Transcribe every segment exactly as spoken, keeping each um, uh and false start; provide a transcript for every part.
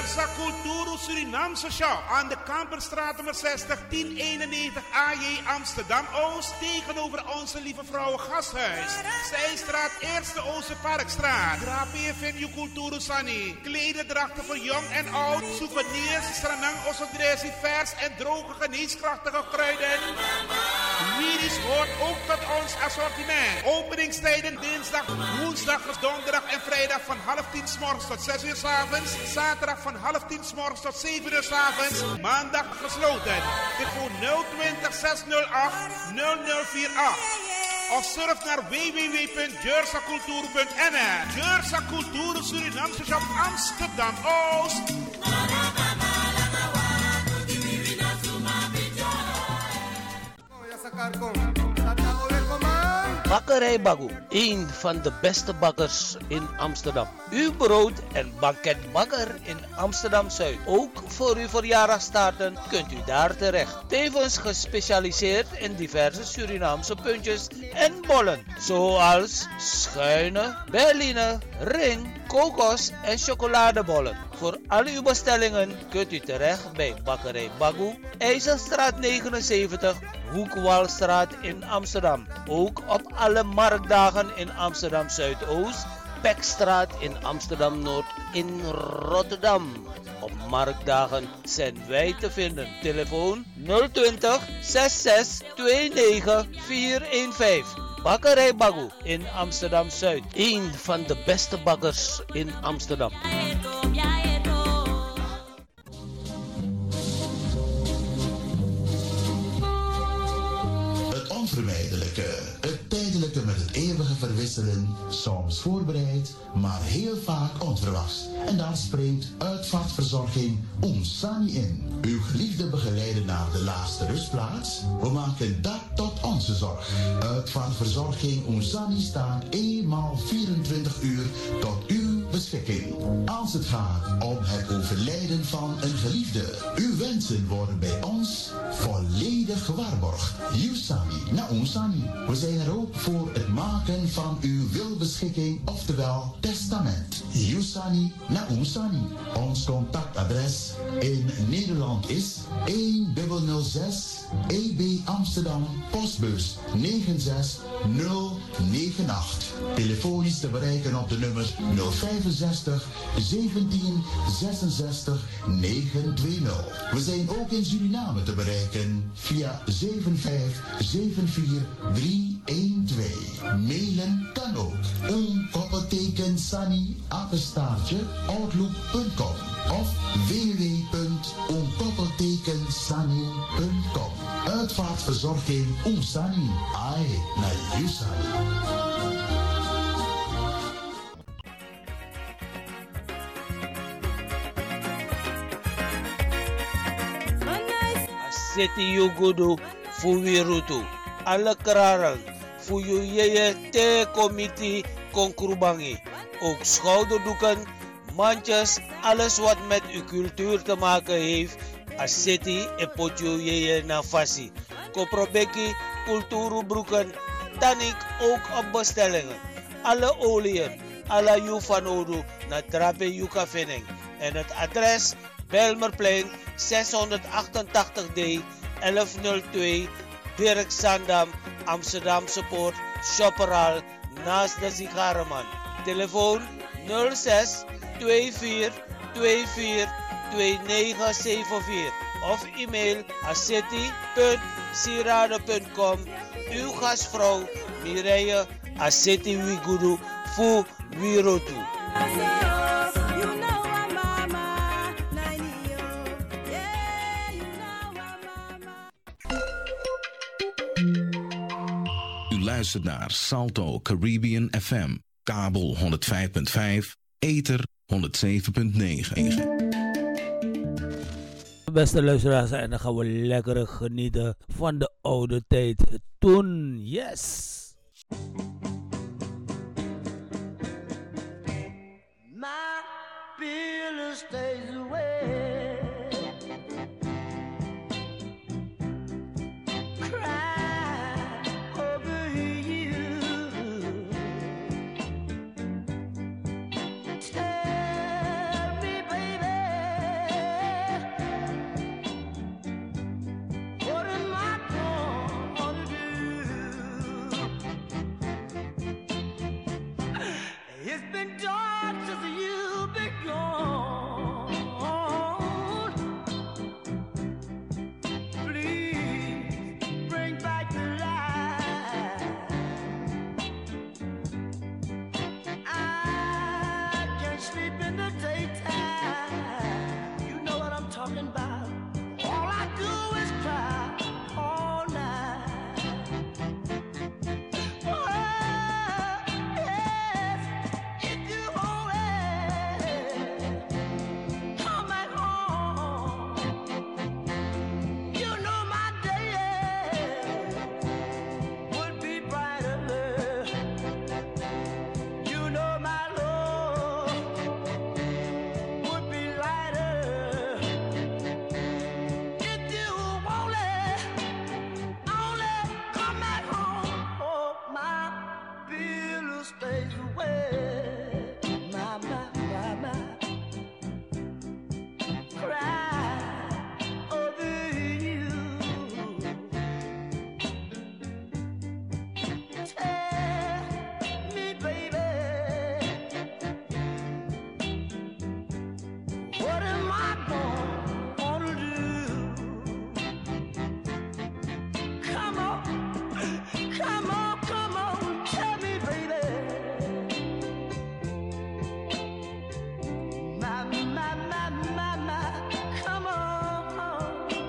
Jersa Culturo Surinaamse Shop aan de Kamperstraat nummer zestig, tien eenennegentig A J Amsterdam Oost tegenover Onze Lieve Vrouwen Gasthuis. Zijstraat Eerste Ooster Parkstraat. Drape Venue Culturo Sani. Klederdrachten voor jong en oud. Souvenirs, stranang, osodresi, vers en droge geneeskrachtige kruiden. Miris hoort ook tot ons assortiment. Openingstijden dinsdag, woensdag, donderdag en vrijdag van half tien 's morgens tot zes uur 's avonds. Zaterdag van half tien 's morgens tot zeven uur 's avonds. Maandag gesloten. Telefoon nul twintig zeshonderdacht nul nul vier acht. Of surf naar w w w punt jersa cultuur punt n l. Jersa Culturo Surinaamse Shop Amsterdam Oost. Bakkerij Bagu, een van de beste bakkers in Amsterdam. Uw brood- en banketbakker in Amsterdam-Zuid. Ook voor uw verjaardagstaarten kunt u daar terecht. Tevens gespecialiseerd in diverse Surinaamse puntjes en bollen. Zoals schuine, berline, ring, kokos en chocoladebollen. Voor al uw bestellingen kunt u terecht bij Bakkerij Bagu, IJzerstraat negenenzeventig, Hoekwalstraat in Amsterdam. Ook op alle marktdagen in Amsterdam Zuidoost, Pekstraat in Amsterdam Noord in Rotterdam. Op marktdagen zijn wij te vinden. Telefoon nul twintig zesenzestig negen vier een vijf. Bakkerij Bagu in Amsterdam Zuid. Een van de beste bakkers in Amsterdam. Onvermijdelijke, het tijdelijke met het eeuwige verwisselen, soms voorbereid, maar heel vaak onverwachts. En dan springt uitvaartverzorging Onsani in. Uw geliefde begeleiden naar de laatste rustplaats? We maken dat tot onze zorg. Uitvaartverzorging Onsani staat eenmaal vierentwintig uur tot uw beschikking. Als het gaat om het overlijden van een geliefde, uw wensen worden bij ons volledig gewaarborgd. Yusani na Onsani. We zijn er ook voor het maken van uw wilbeschikking, oftewel testament. Yusani na Onsani. Ons contactadres in Nederland is één nul nul zes E B Amsterdam, postbus negen zes nul negen acht. Telefonisch te bereiken op de nummers nul vijfenzestig zeventien zesenzestig negenhonderdtwintig. We zijn ook in Suriname te bereiken via zeven vijf zeven vier drie een twee. Mailen kan ook. Een koppelteken Sani apenstaartje outlook punt com of w w w punt onkoppeltekensani punt com. Uitvaartverzorging Onsani. Ai, na Yusani. City Yugudu Fuwirutu. Alle kraren. Fuyu yeye te committee konkrubangi. Ook schouderdoeken, mandjes, alles wat met uw cultuur te maken heeft. Aseti e potju yeye na fasi. Koprobeki, cultuurbroeken, tanik ook op bestellingen. Alle oliën, alle jufanodu na trape jukafening. En het adres Belmerplein zeshonderdachtentachtig D elfhonderdtwee Dirk Sandam, Amsterdamse Poort, Shopperal, naast de Sigareman. Telefoon nul zes twee vier twee vier twee negen zeven vier of e-mail aseti punt sirade punt com. Uw gastvrouw Mireille Aseti Wigudu Fu Wirotu. Luistert naar Salto Caribbean F M, kabel honderdvijf punt vijf, ether honderdzeven punt negen. Beste luisteraars, en dan gaan we lekker genieten van de oude tijd. Toen, yes! My feeling stays away. Tell me, baby. bill stays away. My, my, my, my. Cry over you. Tell me, baby, what am I gonna do? Come on, come on, come on, tell me, baby. My, my, my, my, my, come on.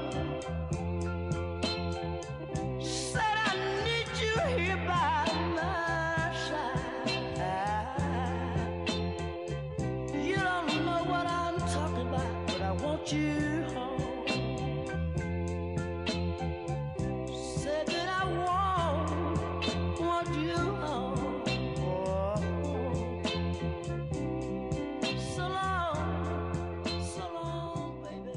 Said I need you here by my side. You don't know what I'm talking about, but I want you home. Said that I want, want you home. Oh. So long, so long, baby.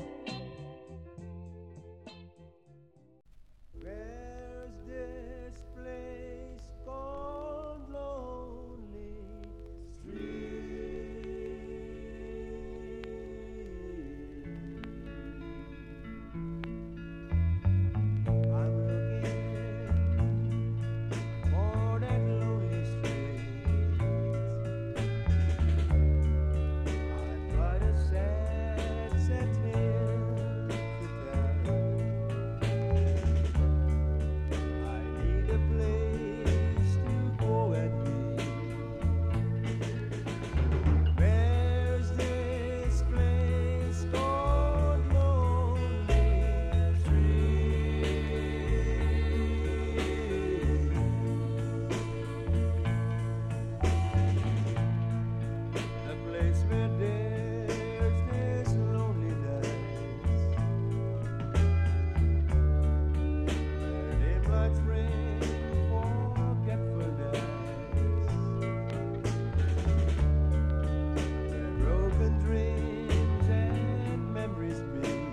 Where's this place called Lonely I'm looking for that lonely street. I've got a sad, sad tale to tell. I need a place to go and be. Where's this place called Lonely Street? A place where there's this loneliness, where dim lights bring forgetfulness, where broken dreams and memories meet.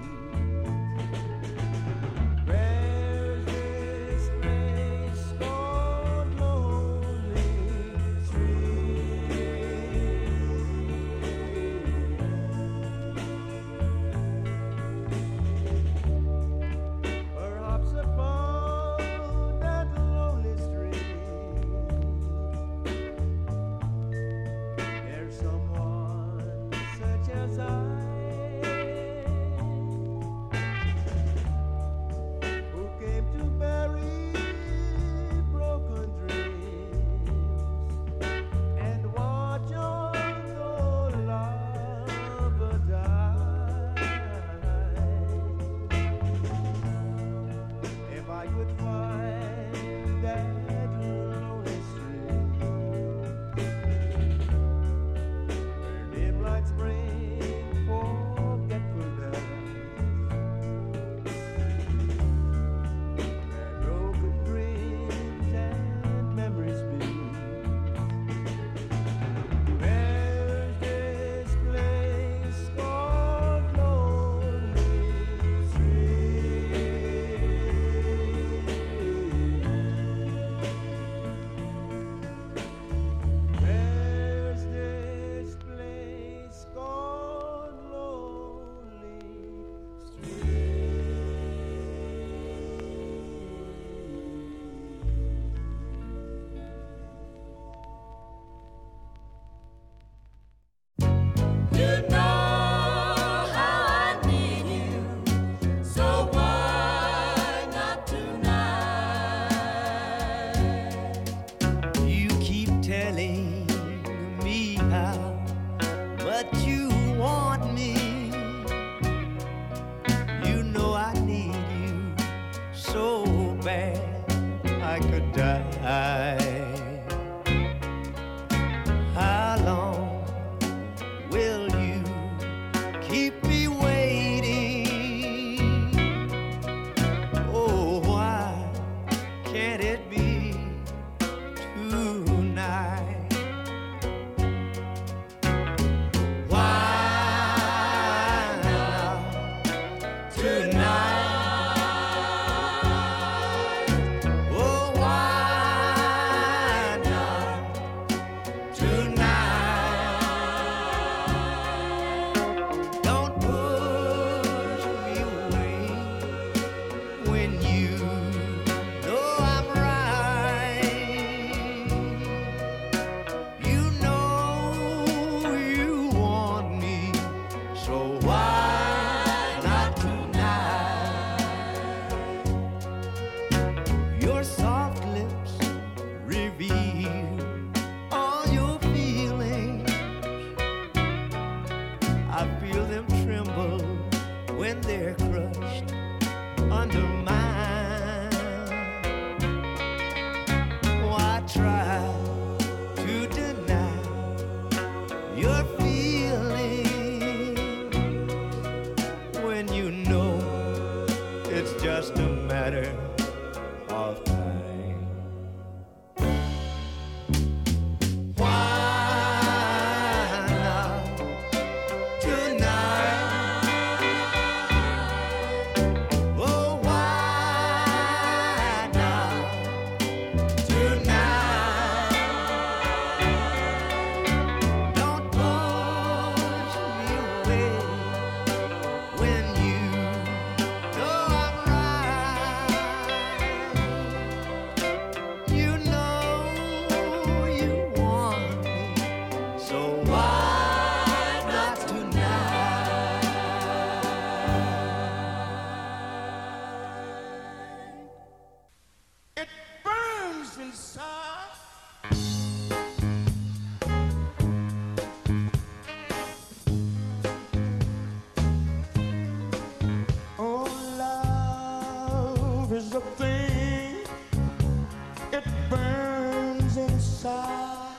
Where's this place called Lonely Street? Perhaps upon that lonely street, there's someone such as I, who came to bury broken dreams and watch your lover die. If I could find that lonely street, where dim lights bring forgetfulness, where broken dreams and memories meet. Where's this place called Lonely Street? Where's this place called Lonely You know how I need you, so why not tonight? You keep telling me how much you want me. You know I need you so bad I could die. How long will you keep me waiting? Oh, why can't it be tonight? Why not tonight? Oh, why side.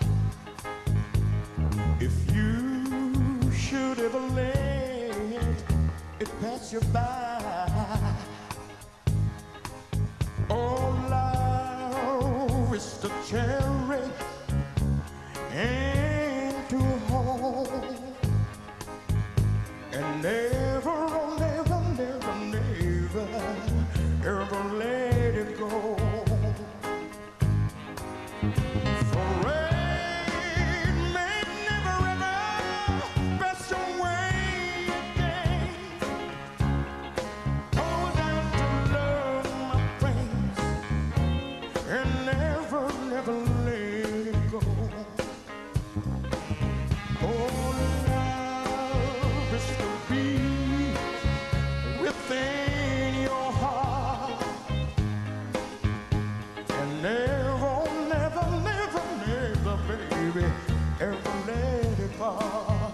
If you should ever let it pass you by, oh, love is the cherry and to hold, and never, never, never, never, ever let it go. For rain may never, ever pass your way again. Hold on to love, my friends, and never, never let it go. Oh, love is to be within your heart, and never, never, never, never, baby, ever let it fall.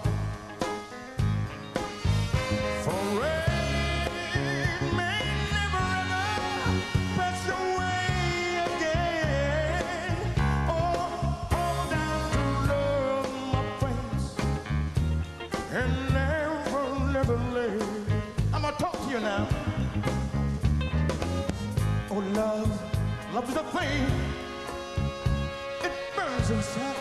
For rain may never, ever pass your way again. Oh, hold on to love, my friends, and never, never let. I'm gonna talk to you now. Oh, love, love is a thing. It burns inside.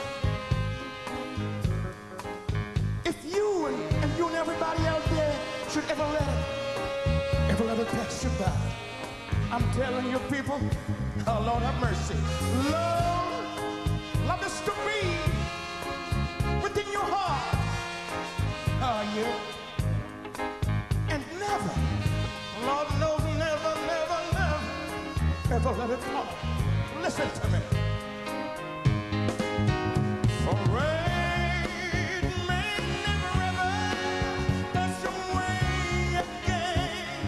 If you and, and you and everybody out there should ever let it, ever let it pass you by, I'm telling you, people, oh, Lord have mercy. Love, love is to be within your heart. Oh, yeah. And never, Lord knows, never, never, never, ever let it fall. Listen to me. For rain may never, ever pass your way again.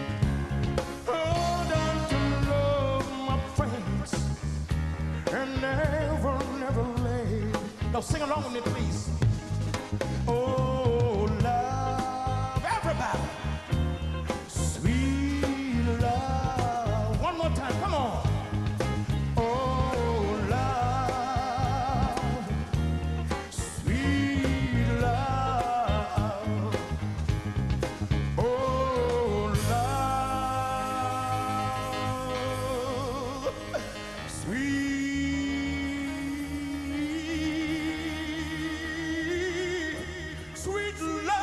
Hold on to love, my friends, and never, never let. Now sing along with me, please. Oh, love, everybody. Sweet love. One more time, come on. Oh, love. Sweet love. Oh, love. Sweet, sweet love.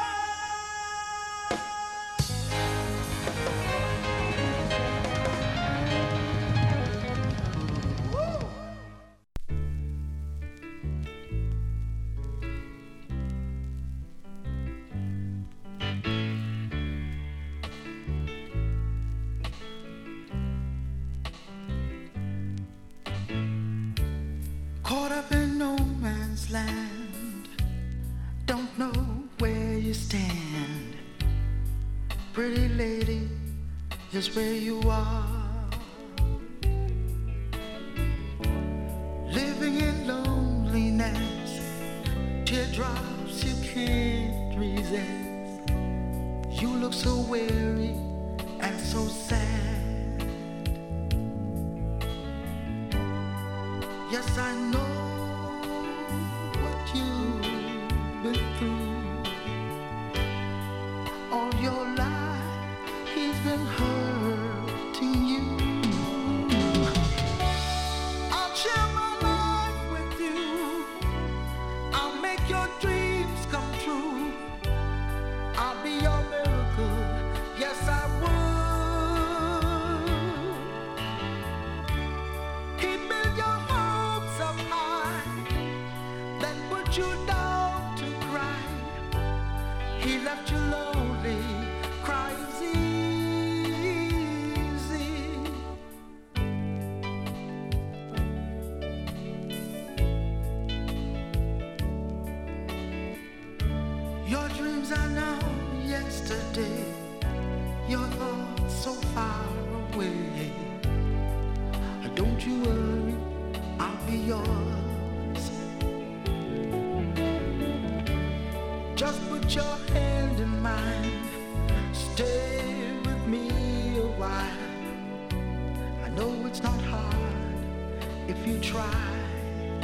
Caught up in no man's land, don't know where you stand. Pretty lady, just where you are. Living in loneliness, teardrops you can't resist. You look so weary and so sad. Yes, I know what you've been through. All your life he's been hurting you. I'll share my life with you. I'll make your dreams come true. I'll be your miracle. Yes, I would. Keeping your hopes up high, then put you down to cry. He left you lonely, cries easy. Your dreams are now yesterday, your thoughts so far away. Don't you worry, I'll be yours. Just put your hand in mine, stay with me a while. I know it's not hard if you try.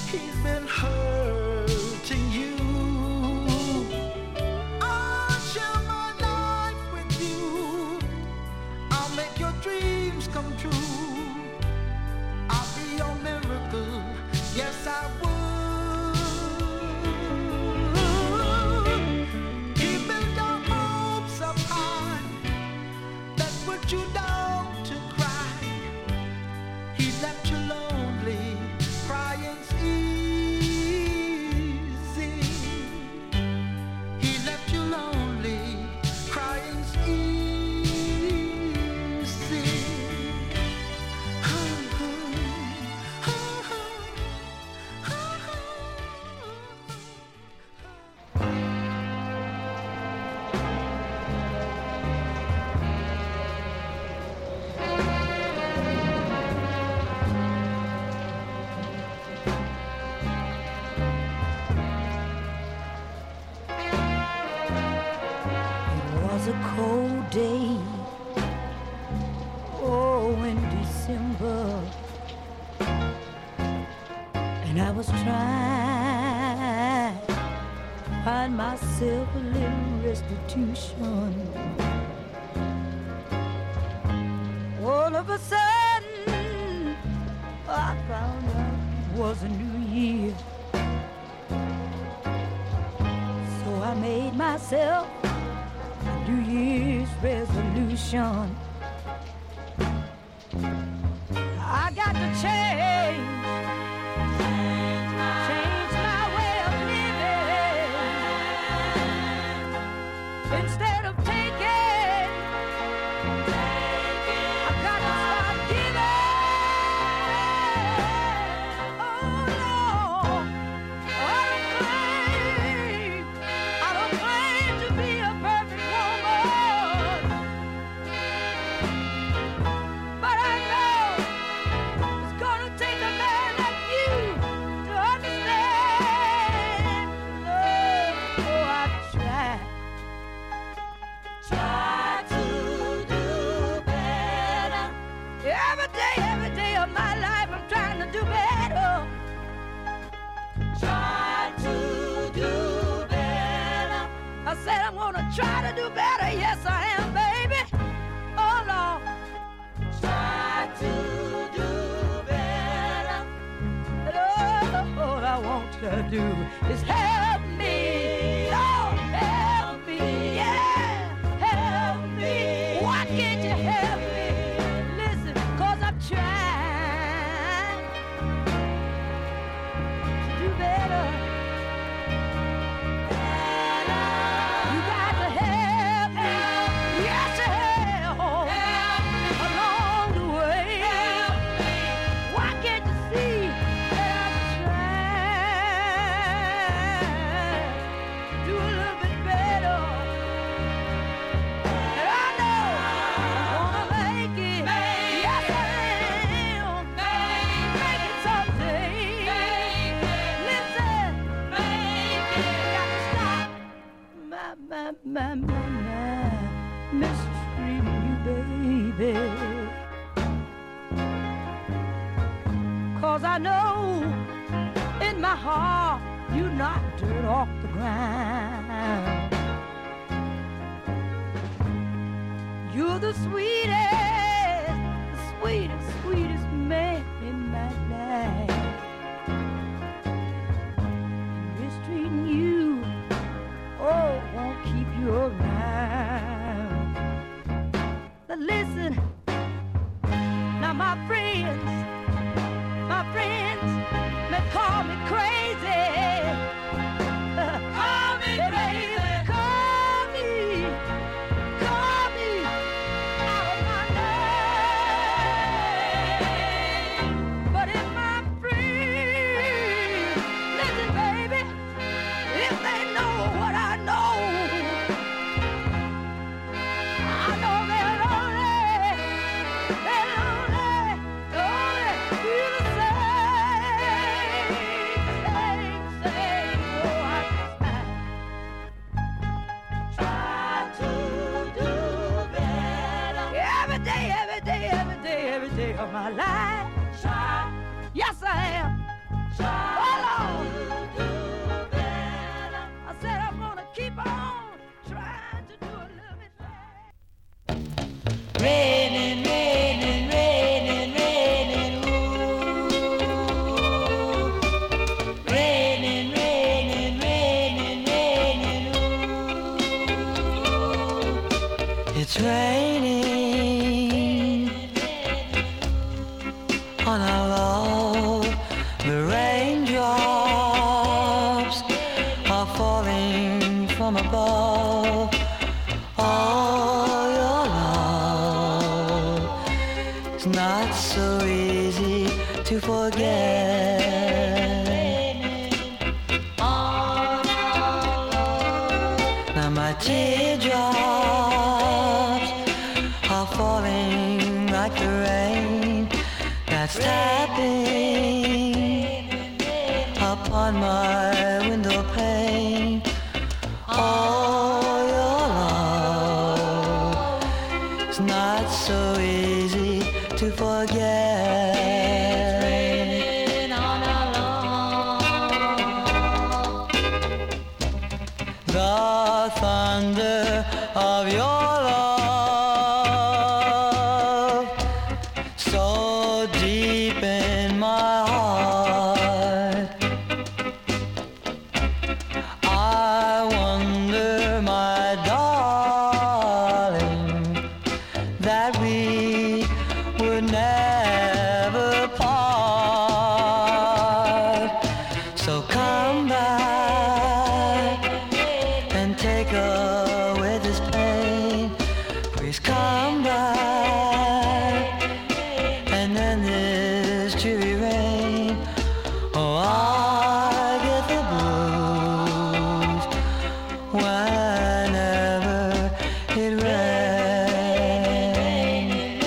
he's been hurting you. I'll share my life with you. I'll make your dreams come true. I'll be your miracle. Yes, I would. He built our hopes up high. That put you down to cry. He left you lonely, crying easy. He left you lonely, crying easy. It was a cold day, oh, in December, and I was trying to find myself a little restitution. All of a sudden, I found out it was a new year, so I made myself New Year's resolution. I got to change, change my way of living. Instead of taking, I got to start giving. Oh Lord, I don't claim, I don't claim to be a perfect woman, but I know it's gonna take a man like you to understand. Oh, I try, try to do better. Every day, every day of my life, I'm trying to do better. Try to do better. I said I'm gonna try to do better. Yes, I am, baby. Oh Lord, try to do better. And all, all I want you to do is help me. Lord, help me. Yeah, help me. Why can't you help me? Listen, cause I'm trying to do better. You got to help me. Yes, help along the way. Why can't you see that I'm trying to do a little bit better? And I know I'm gonna make it. Yes, I am. Make it someday. Listen, got to stop my, my, my, my, my mistreating you, baby. Cause I know in my heart you knocked dirt off the ground. You're the sweetest, the sweetest, sweetest man in my life. And mistreating you, oh, won't keep you around. But listen, now my friends, my friends may call me crazy. Call me crazy. Call me, call me out of my to forget. Now my teardrops are falling like the rain that's tapping upon my window pane. Oh, your love is not so easy to forget. The thunder of your love, so deep in my heart. I wonder, my darling, that we would never part. So come back and take away this pain. Please come back and end this dreary rain. Oh, I get the blues whenever it rains.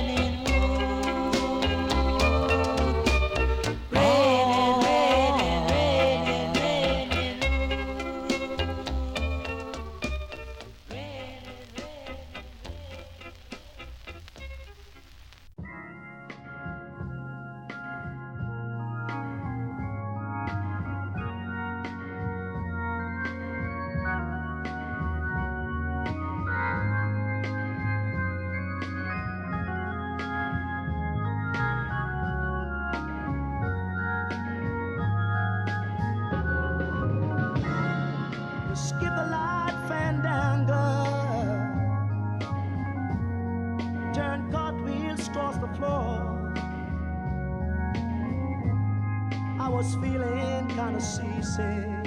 Skip the light fandango, turn cartwheels across the floor. I was feeling kinda seasick.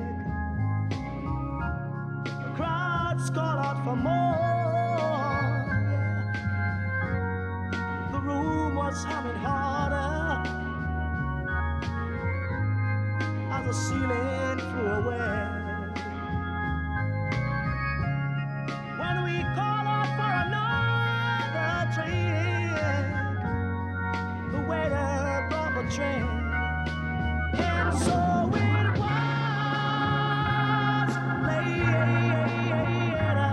The crowds called out for more. The room was humming harder as the ceiling flew away. When we call out for another drink, the waiter brought the drink, and so it was later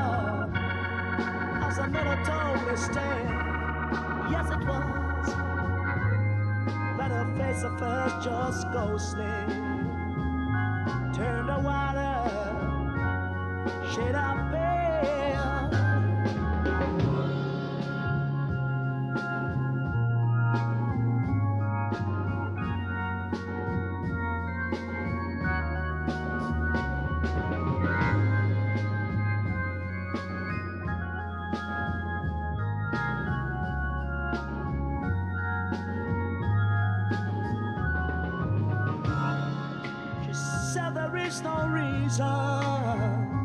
as another told me stay. Yes, it was that her face at first just ghostly turned a water shade up pale. She said there is no reason,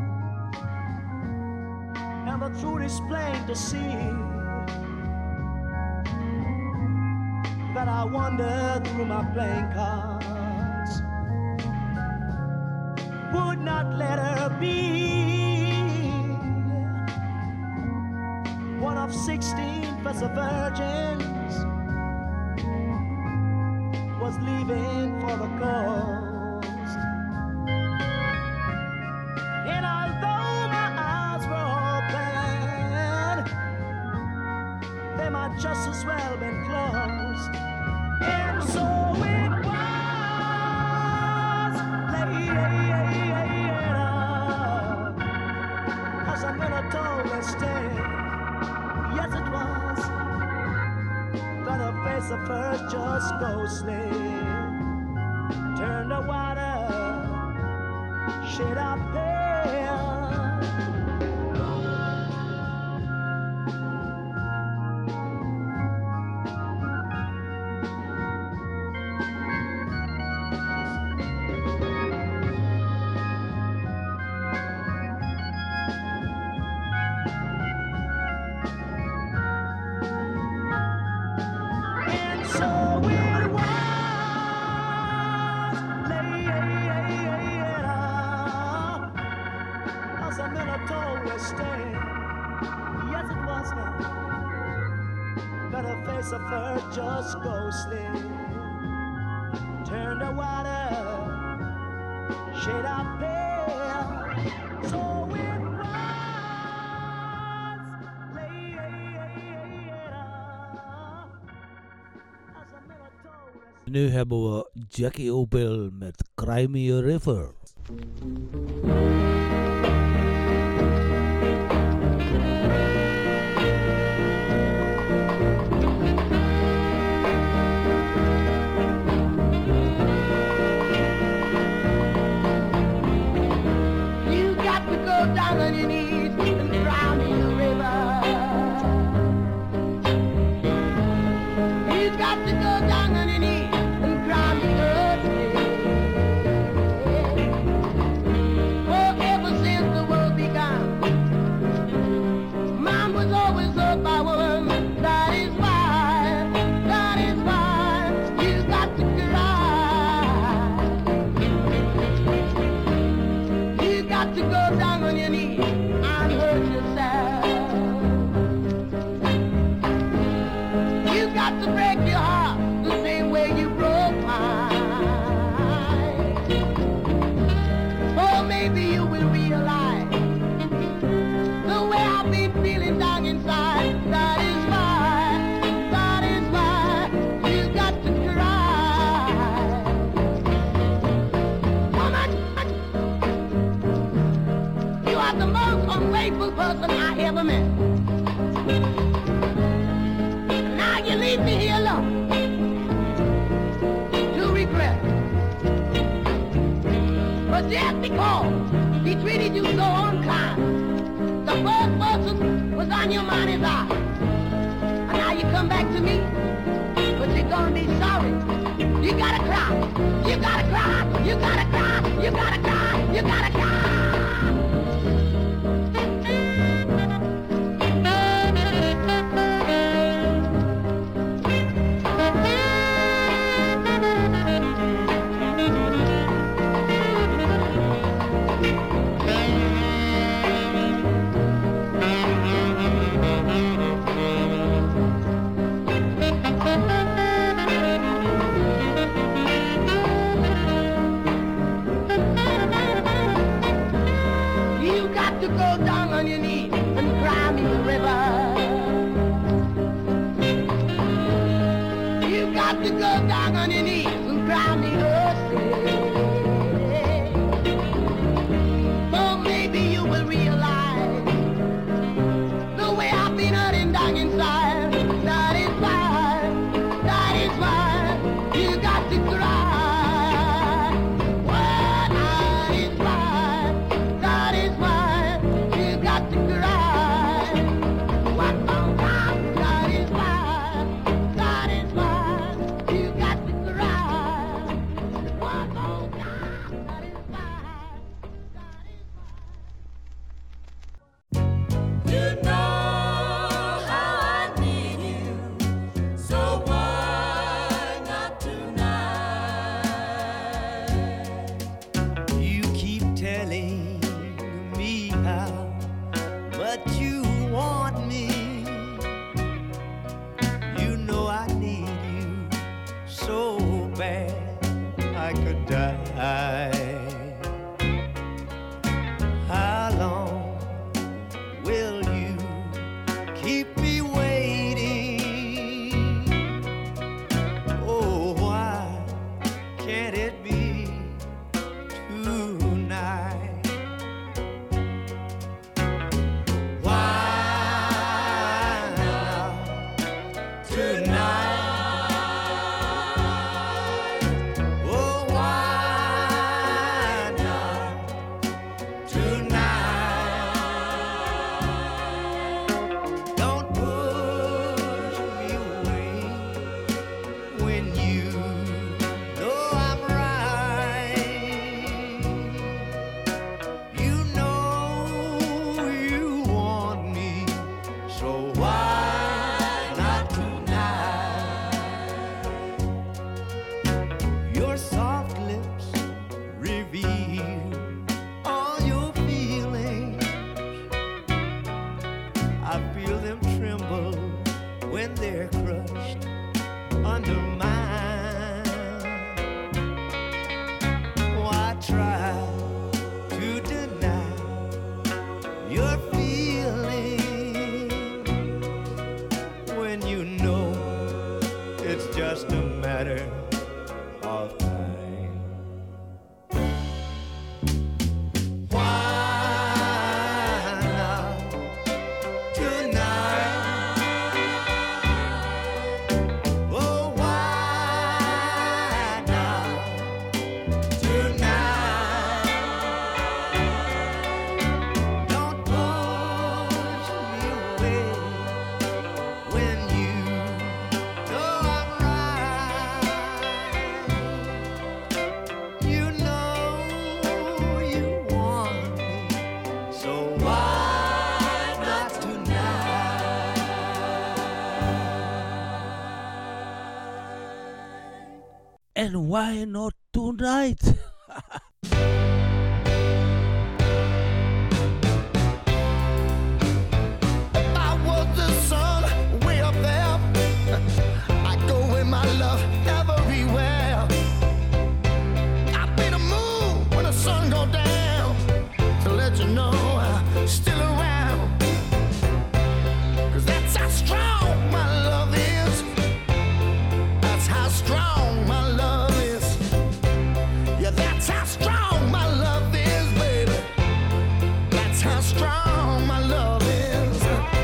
and the truth is plain to see, that I wandered through my playing cards, would not let her be one of sixteen vessel virgins, was leaving for the coast. And although my eyes were open, they might just as well been closed. And so it was later as a minute told her stay. Yes, it was that her face at first just ghostly turned the water shade up pale. And so suffer just ghostly. Turn the water, shade up pale. So it was later. As a melatonin. Nu hebben we Jackie Opel met Cry Me a River. Down on your knees and drown in the river. You've got to go down on your knees and drown in the river. Oh, ever since the world began, man was always up by one. That is why, that is why you've got to cry. You've got to go down on your knees and hurt yourself. You got to break your heart the same way you broke mine. Or maybe you will realize the way I've been feeling down inside. That is why, that is why you got to cry. Woman, you are the most ungrateful person I ever met. Now you leave me here alone to regret. But just because he treated you so unkind, the first person was on your mind's eye. And now you come back to me, but you're gonna be sorry. You gotta cry, you gotta cry, you gotta cry, you gotta cry, you gotta cry. To go down on your knees and cry me a river. You got to go down on your knees and cry me a sea. So maybe you will realize the way I've been hurting down inside. That is why, that is why you got to cry. Well, that is why, that is why. Got to cry. One more time. That is why. That is why you got to cry. One more time. That is why. That is why. You know how I need you. So why not tonight? You keep telling me how but you want me. You know I need you so bad I could die. How long will you keep me waiting? Oh, why can't it be tonight? Tonight, oh why our thing. Why not tonight? Oh, why not tonight? Don't push me away when you know I'm right. You know you want me, so why not tonight? And why not tonight? If I was the sun way up there, I'd go with my love everywhere. I'd be the moon when the sun go down to let you know I'm still around. 'Cause that's how strong my love is. That's how strong my love is. Yeah, that's how strong my love is, baby. That's how strong my love is.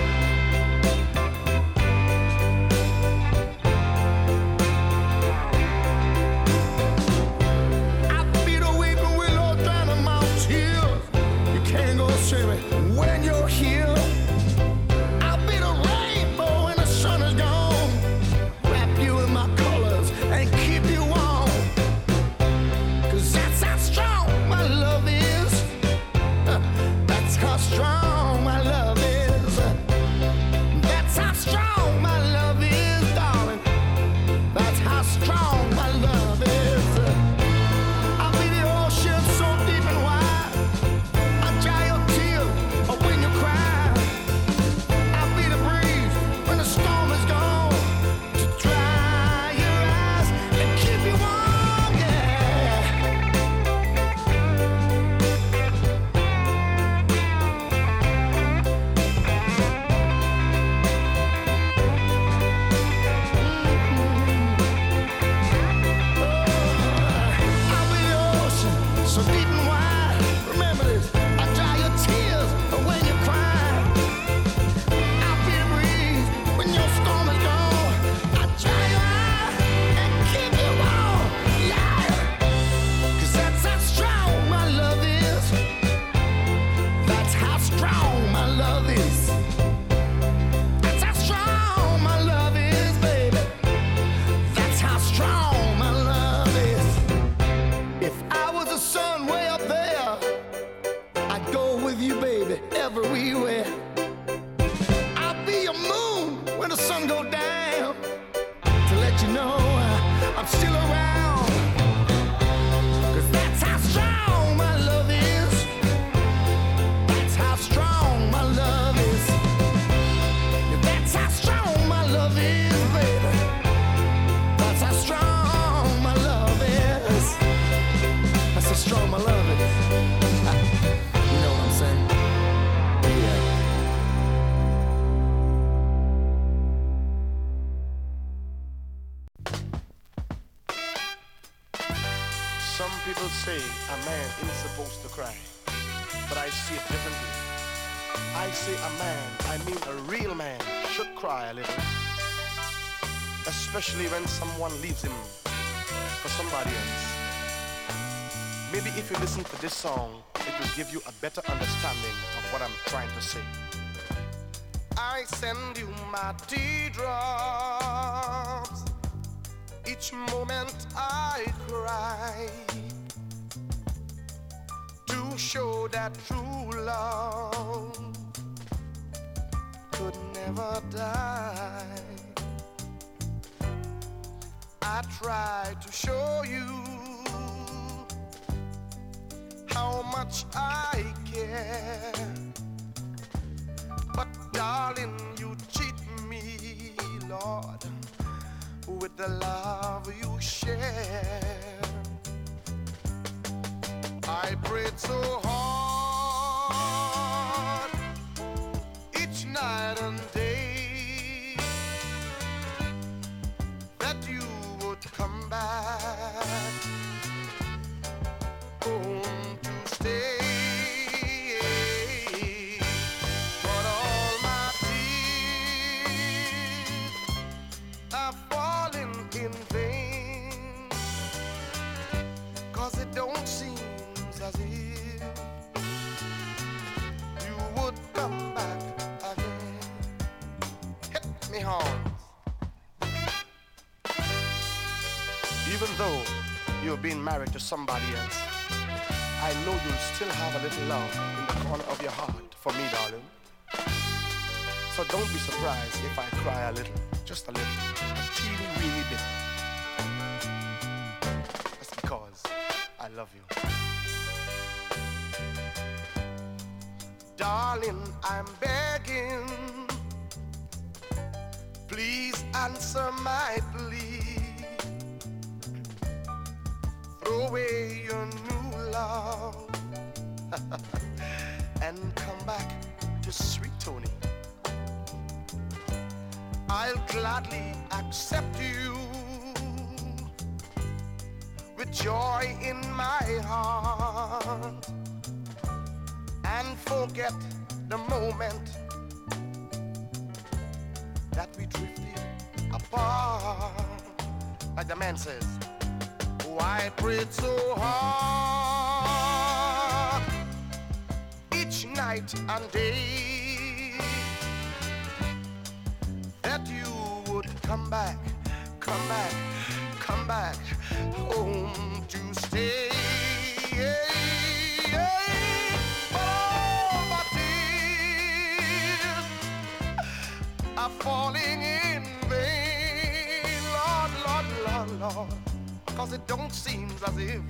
I feel the weeping willow drowning my tears. You can't go swimming when you're here. I'll be the rainbow when the sun is gone. Wrap you in my colors and keep you warm. 'Cause that's how strong my love is. That's how strong my love is. That's how strong my love is, darling. That's how strong my love is. I'll be the ocean so deep and wide. I'll dry your tears when you cry. I'll be the breeze when the storm is gone to dry your eyes and keep you warm, yeah. I'll be the ocean so deep and wide. Remember this, I'll dry your tears when you cry. I'll be the breeze when your storm is gone. I'll dry your eyes and keep you warm, yeah. 'Cause that's how strong my love is. That's how strong my love is. That's how strong my love is, baby. That's how strong my love is. If I was the sun way up there, I'd go with you, baby, everywhere. I'll be your moon when the sun go down to let you know uh, I'm still around. 'Cause that's how strong my love is. That's how strong my love is. Yeah, that's how strong my love is, baby. That's how strong my love is. That's how strong my love is. You know what I'm saying? Yeah. Some people say a man isn't supposed to cry, but I see it differently. I say a man, I mean a real man, should cry a little, especially when someone leaves him for somebody else. Maybe if you listen to this song, it will give you a better understanding of what I'm trying to say. I send you my teardrops each moment I cry, to show that true love could never die. I try to show you how much I care, but darling, you cheat me, Lord, with the love you share. I prayed so hard each night and day that you would come back. even though you've been married to somebody else, I know you'll still have a little love in the corner of your heart for me, darling. So don't be surprised if I cry a little, just a little, a teeny weeny bit. That's because I love you. Darling, I'm begging, please answer my plea. Throw away your new love and come back to sweet Tony. I'll gladly accept you with joy in my heart and forget the moment that we drifted apart. Like the man says, oh, I prayed so hard each night and day that you would come back, come back, come back home to stay. Oh, my tears are falling in vain, Lord, Lord, Lord, Lord, cause it don't seem as if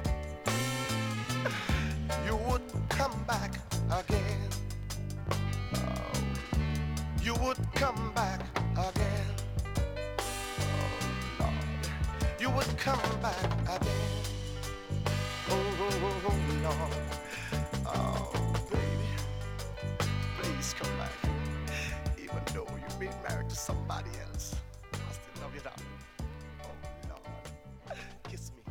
you would come back again. Oh, you would come back again. Oh, Lord, you would come back again. Oh, oh, oh, oh, Lord. Oh, baby, please come back. Even though you've been married to somebody else, I still love you, darling. Oh, Lord, kiss me.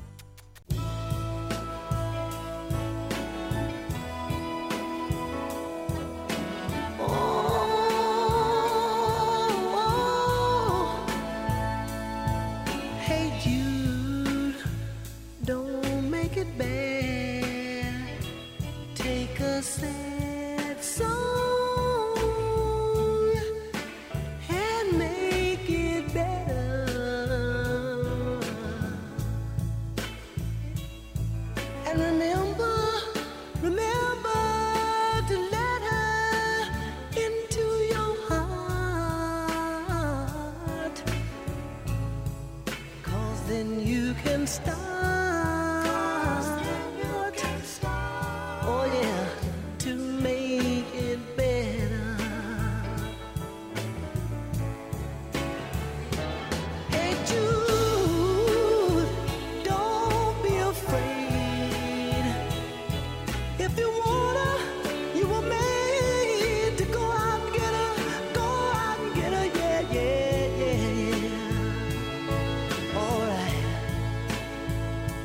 Hey Jude, don't make it bad. Take a sad song and make it better. And remember, remember to let her into your heart. Cause then you can start, oh yeah, to make it better. Hey Jude, don't be afraid. If you wanna, you were made to go out and get her, go out and get her, yeah, yeah, yeah, yeah. All right.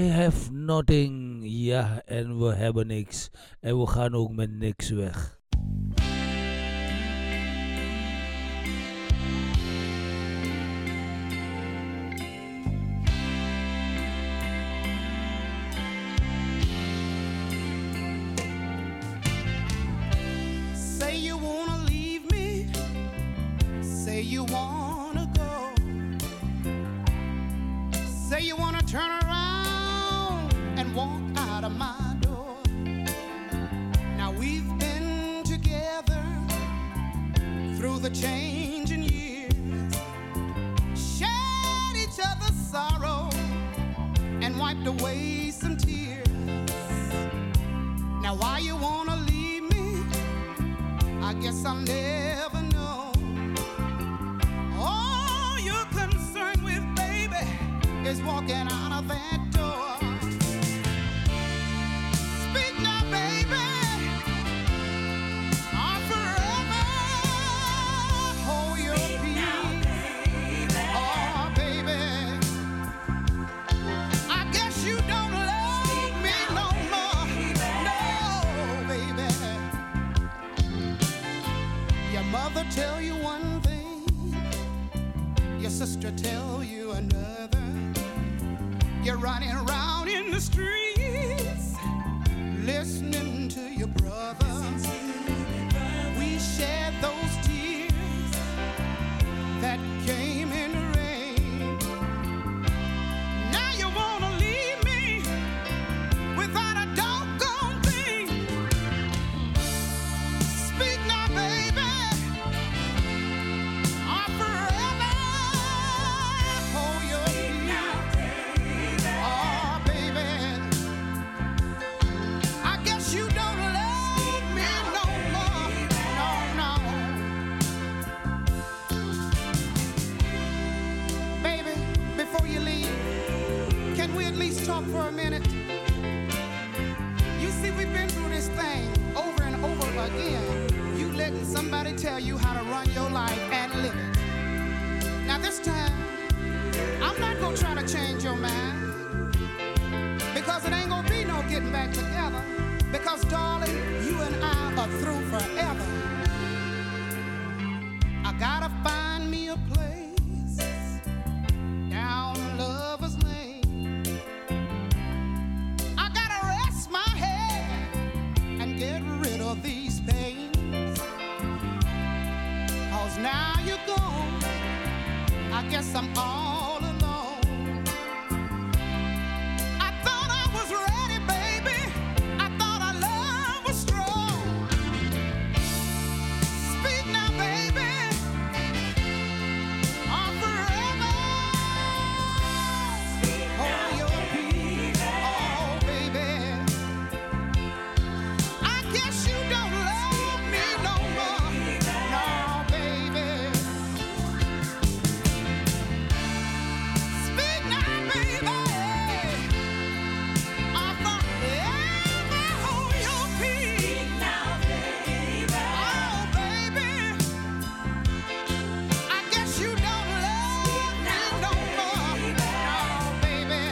I have nothing. Ja, en we hebben niks. En we gaan ook met niks weg. Say you wanna leave me. Say you wanna go. Say you wanna turn around and walk out of my door. Now we've been together through the changing years, shared each other's sorrow and wiped away some tears. Now why you wanna leave me, I guess I'll never know. All you're concerned with, baby, is walking out of that door. Speak now, baby, or forever hold your peace. Oh, baby, I guess you don't love me no more. No, baby. Your mother tell you one thing, your sister tell you another. You're running around in the streets, listening to your brother. We shared those tears that came in the rain. Now you wanna leave me without a doggone thing. Speak now, baby, or forever hold your peace. Oh, baby, I guess you don't love me no more. No, no. Baby, before you leave, can we at least talk for a minute? You see, we've been through this thing over and over again. You letting somebody tell you how to run your life and live it. Now this time, I'm not gonna try to change your mind, because it ain't gonna be no getting back together. Because darling, you and I are through forever. I gotta find me a place down Lover's Lane. I gotta rest my head and get rid of these pains. Cause now you're gone, I guess I'm all alone. I thought I was ready, baby. I thought our love was strong. Speak now, baby, or forever hold your peace. Oh, baby, I guess you don't love me no more. No, baby. Speak now, baby, or forever hold your peace. Now, baby. Oh, baby, I guess you don't love me no more. No, baby.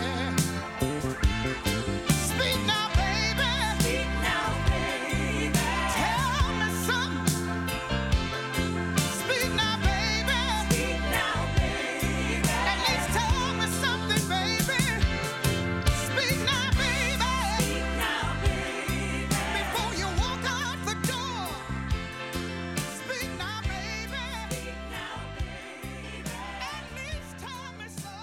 Speak now, baby. Speak now, baby. Tell me something. Speak now, baby. Speak now, baby. At least tell me something, baby. Speak now, baby. Speak now, baby. Before you walk out the door. Speak now, baby. Speak now, baby. At least tell me so.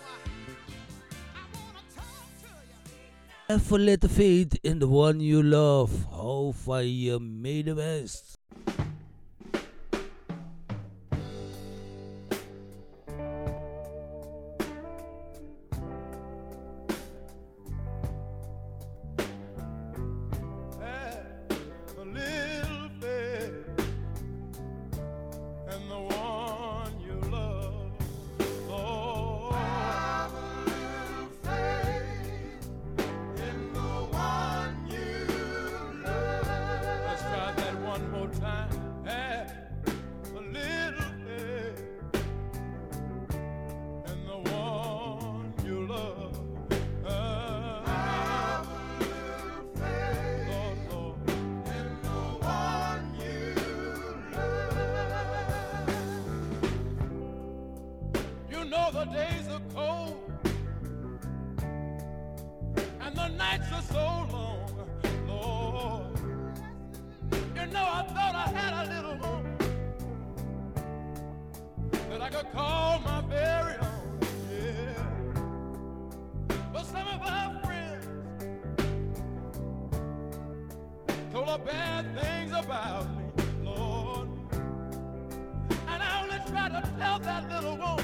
I wanna talk to you. Even laten faith in the one you love. Hou van je medemens. A little faith in the one you love. Oh, have a little faith in the one you love. Let's try that one more time. days are cold and the nights are so long, Lord. You know, I thought I had a little home that I could call my very own, yeah. But some of our friends told her bad things about me, Lord. And I only try to tell that little woman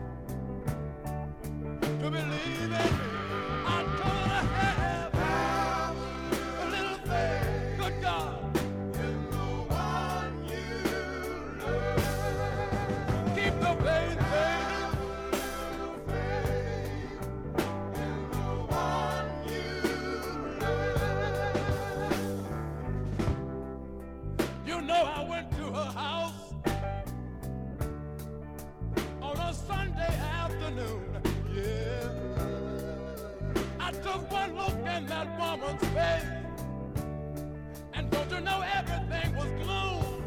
to believe in me. I told her to have, have a little faith, good God, in the one you love. Keep the faith, baby. In the one you love. You know, I went to her house on a Sunday afternoon, yeah. I took one look in that woman's face, and don't you know everything was gloom.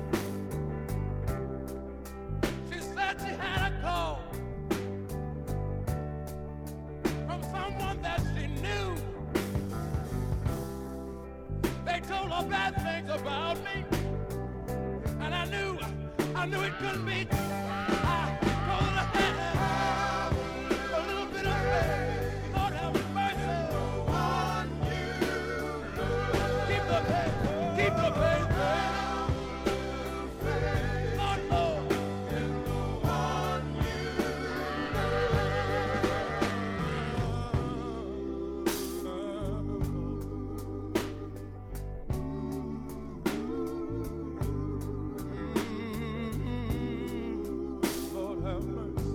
She said she had a call from someone that she knew. They told her bad things about me, and I knew, I knew it couldn't be true. I told her to have a little bit of faith. Lord have mercy. One you love. Keep the faith, keep the faith, baby. Lord, Lord. In the one you love. Lord have mercy.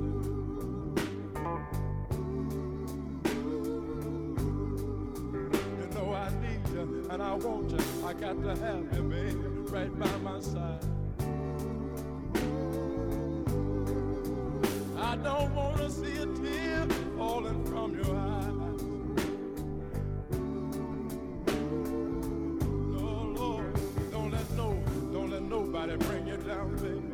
You know I need you and I want you. I got to have you, baby, right by my side. I don't want to see a tear falling from your eyes. No, Lord, don't let no, don't let nobody bring you down, baby.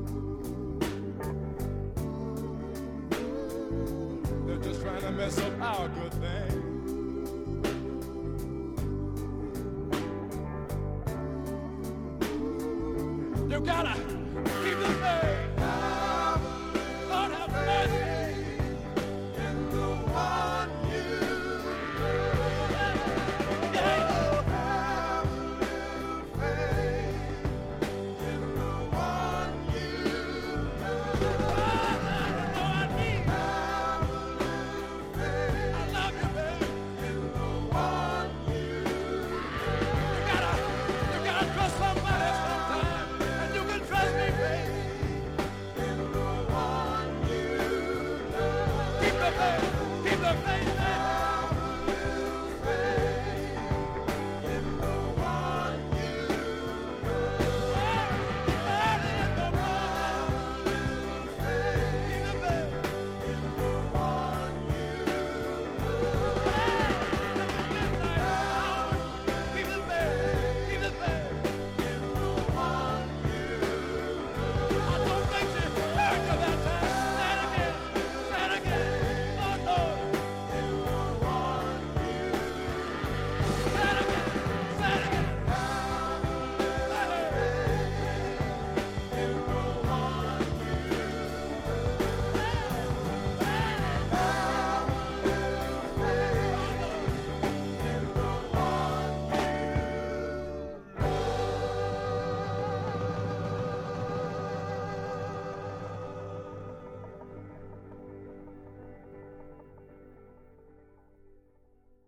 They're just trying to mess up our good thing. You gotta